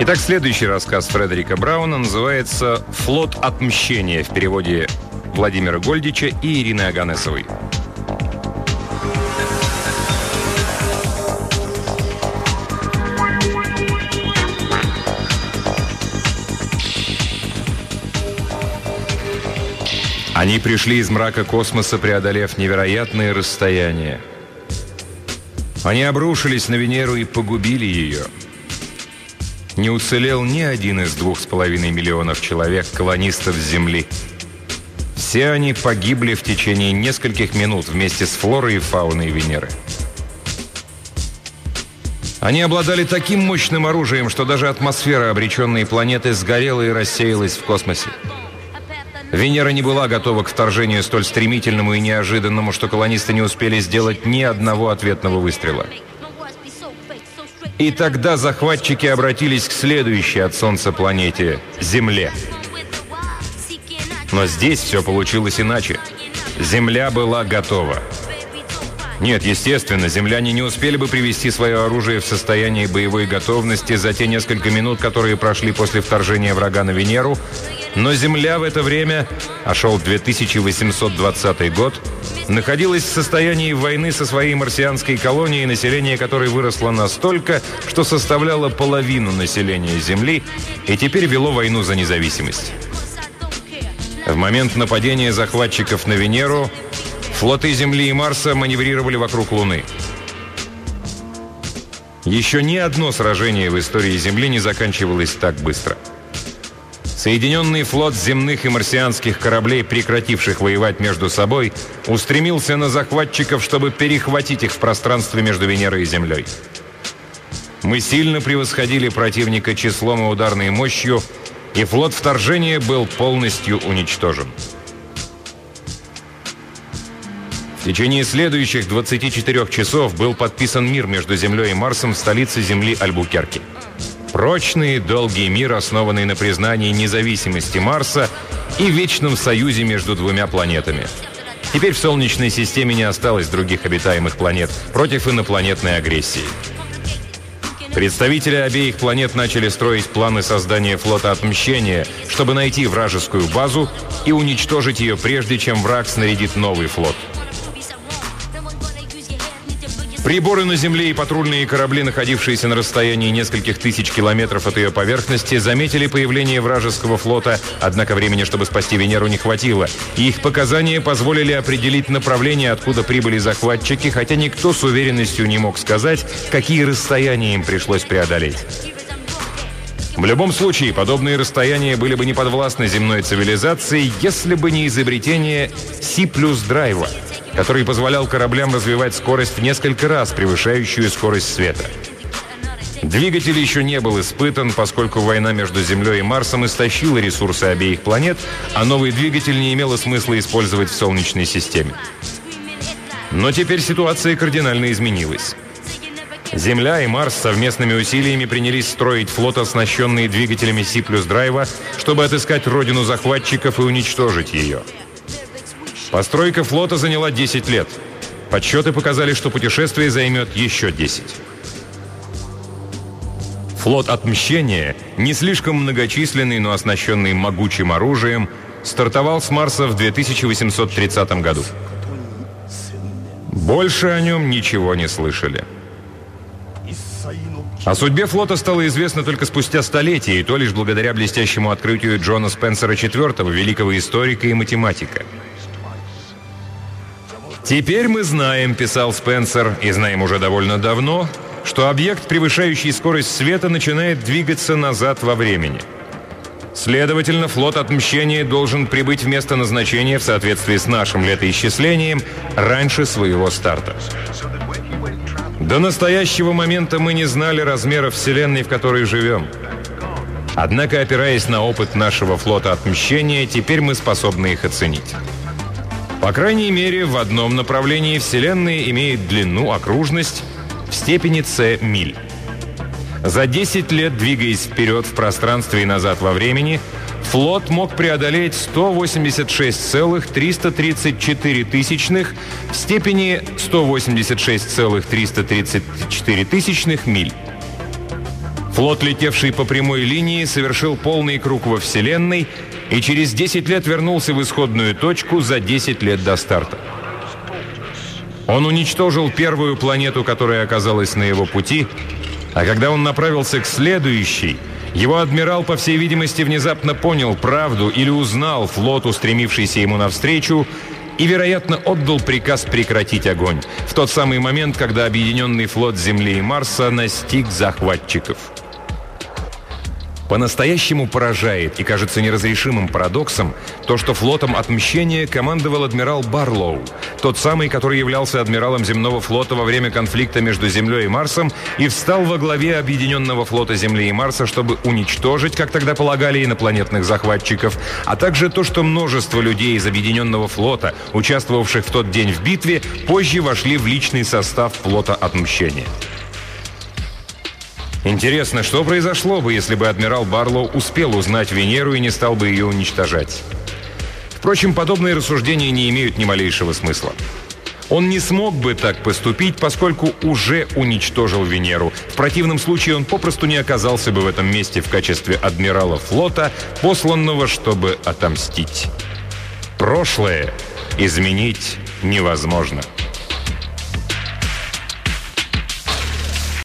Итак, следующий рассказ Фредерика Брауна называется «Флот отмщения» в переводе Владимира Гольдича и Ирины Аганесовой. Они пришли из мрака космоса, преодолев невероятные расстояния. Они обрушились на Венеру и погубили ее. Не уцелел ни один из 2,5 миллионов человек, колонистов Земли. Все они погибли в течение нескольких минут вместе с флорой и фауной Венеры. Они обладали таким мощным оружием, что даже атмосфера обреченной планеты сгорела и рассеялась в космосе. Венера не была готова к вторжению столь стремительному и неожиданному, что колонисты не успели сделать ни одного ответного выстрела. И тогда захватчики обратились к следующей от Солнца планете – Земле. Но здесь все получилось иначе. Земля была готова. Нет, естественно, земляне не успели бы привести свое оружие в состояние боевой готовности за те несколько минут, которые прошли после вторжения врага на Венеру, но Земля в это время, а шел 2820 год, находилась в состоянии войны со своей марсианской колонией, население которой выросло настолько, что составляло половину населения Земли и теперь вело войну за независимость. В момент нападения захватчиков на Венеру флоты Земли и Марса маневрировали вокруг Луны. Еще ни одно сражение в истории Земли не заканчивалось так быстро. Соединенный флот земных и марсианских кораблей, прекративших воевать между собой, устремился на захватчиков, чтобы перехватить их в пространстве между Венерой и Землей. Мы сильно превосходили противника числом и ударной мощью, и флот вторжения был полностью уничтожен. В течение следующих 24 часов был подписан мир между Землей и Марсом в столице Земли Альбукерке. Прочный, долгий мир, основанный на признании независимости Марса и вечном союзе между двумя планетами. Теперь в Солнечной системе не осталось других обитаемых планет против инопланетной агрессии. Представители обеих планет начали строить планы создания флота отмщения, чтобы найти вражескую базу и уничтожить ее, прежде чем враг снарядит новый флот. Приборы на Земле и патрульные корабли, находившиеся на расстоянии нескольких тысяч километров от ее поверхности, заметили появление вражеского флота, однако времени, чтобы спасти Венеру, не хватило. И их показания позволили определить направление, откуда прибыли захватчики, хотя никто с уверенностью не мог сказать, какие расстояния им пришлось преодолеть. В любом случае, подобные расстояния были бы неподвластны земной цивилизации, если бы не изобретение Си+драйва, который позволял кораблям развивать скорость в несколько раз превышающую скорость света. Двигатель еще не был испытан, поскольку война между Землей и Марсом истощила ресурсы обеих планет, а новый двигатель не имело смысла использовать в Солнечной системе. Но теперь ситуация кардинально изменилась. Земля и Марс совместными усилиями принялись строить флот, оснащенный двигателями Си+драйва, чтобы отыскать родину захватчиков и уничтожить ее. Постройка флота заняла 10 лет. Подсчеты показали, что путешествие займет еще 10. Флот отмщения, не слишком многочисленный, но оснащенный могучим оружием, стартовал с Марса в 2830 году. Больше о нем ничего не слышали. О судьбе флота стало известно только спустя столетия, и то лишь благодаря блестящему открытию Джона Спенсера IV, великого историка и математика. «Теперь мы знаем, — писал Спенсер, — и знаем уже довольно давно, что объект, превышающий скорость света, начинает двигаться назад во времени. Следовательно, флот отмщения должен прибыть в место назначения в соответствии с нашим летоисчислением раньше своего старта. До настоящего момента мы не знали размеров Вселенной, в которой живем. Однако, опираясь на опыт нашего флота отмщения, теперь мы способны их оценить. По крайней мере, в одном направлении Вселенная имеет длину, окружность в степени c миль. За 10 лет, двигаясь вперед в пространстве и назад во времени, флот мог преодолеть 186,334 тысячных в степени 186,334 тысячных миль. Флот, летевший по прямой линии, совершил полный круг во Вселенной и через 10 лет вернулся в исходную точку за 10 лет до старта. Он уничтожил первую планету, которая оказалась на его пути, а когда он направился к следующей, его адмирал, по всей видимости, внезапно понял правду или узнал флот, устремившийся ему навстречу, и, вероятно, отдал приказ прекратить огонь в тот самый момент, когда объединенный флот Земли и Марса настиг захватчиков. По-настоящему поражает и кажется неразрешимым парадоксом то, что флотом отмщения командовал адмирал Барлоу, тот самый, который являлся адмиралом земного флота во время конфликта между Землей и Марсом и встал во главе объединенного флота Земли и Марса, чтобы уничтожить, как тогда полагали, инопланетных захватчиков, а также то, что множество людей из объединенного флота, участвовавших в тот день в битве, позже вошли в личный состав флота отмщения. Интересно, что произошло бы, если бы адмирал Барлоу успел узнать Венеру и не стал бы ее уничтожать? Впрочем, подобные рассуждения не имеют ни малейшего смысла. Он не смог бы так поступить, поскольку уже уничтожил Венеру. В противном случае он попросту не оказался бы в этом месте в качестве адмирала флота, посланного, чтобы отомстить. Прошлое изменить невозможно.